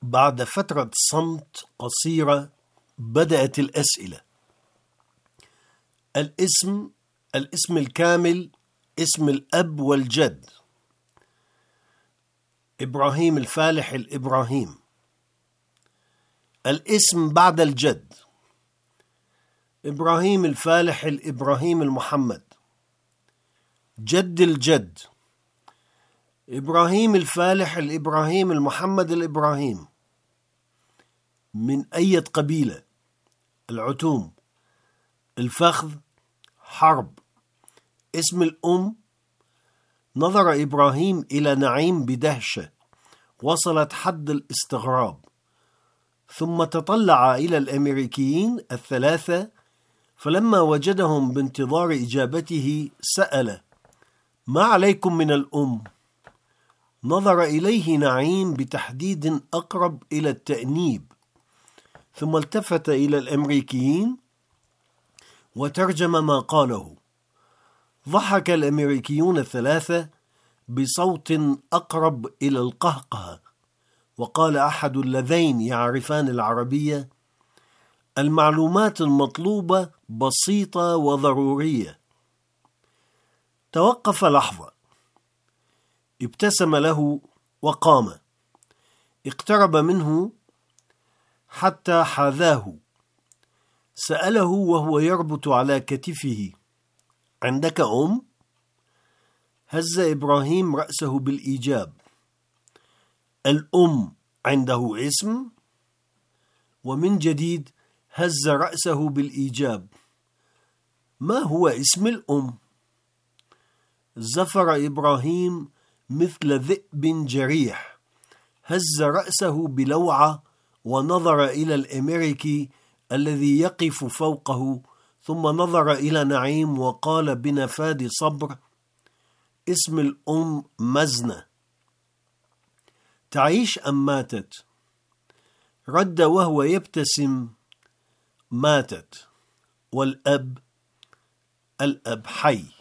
بعد فترة صمت قصيرة بدأت الأسئلة. الاسم الكامل، اسم الأب والجد: إبراهيم الفالح الإبراهيم. الاسم بعد الجد: إبراهيم الفالح الإبراهيم المحمد. جد الجد: إبراهيم الفالح الإبراهيم المحمد الإبراهيم. من أي قبيلة؟ العتوم. الفخذ، حرب. اسم الأم: نظر إبراهيم إلى نعيم بدهشة وصلت حد الاستغراب، ثم تطلع إلى الأمريكيين الثلاثة، فلما وجدهم بانتظار إجابته سأل: ما عليكم من الأم؟ نظر إليه نعيم بتحديد أقرب إلى التأنيب، ثم التفت إلى الأمريكيين وترجم ما قاله. ضحك الأمريكيون الثلاثة بصوت أقرب إلى القهقه، وقال أحد اللذين يعرفان العربية: المعلومات المطلوبة بسيطة وضرورية. توقف لحظة، ابتسم له وقام. اقترب منه حتى حاذاه، سأله وهو يربط على كتفه: عندك أم؟ هز إبراهيم رأسه بالإيجاب. الأم عنده اسم؟ ومن جديد هز رأسه بالإيجاب. ما هو اسم الأم؟ زفر إبراهيم مثل ذئب جريح، هز رأسه بلوعة ونظر إلى الأمريكي الذي يقف فوقه، ثم نظر إلى نعيم وقال بنفاد صبر: اسم الأم مزنة. تعيش أم ماتت؟ رد وهو يبتسم: ماتت. والأب؟ الأب حي.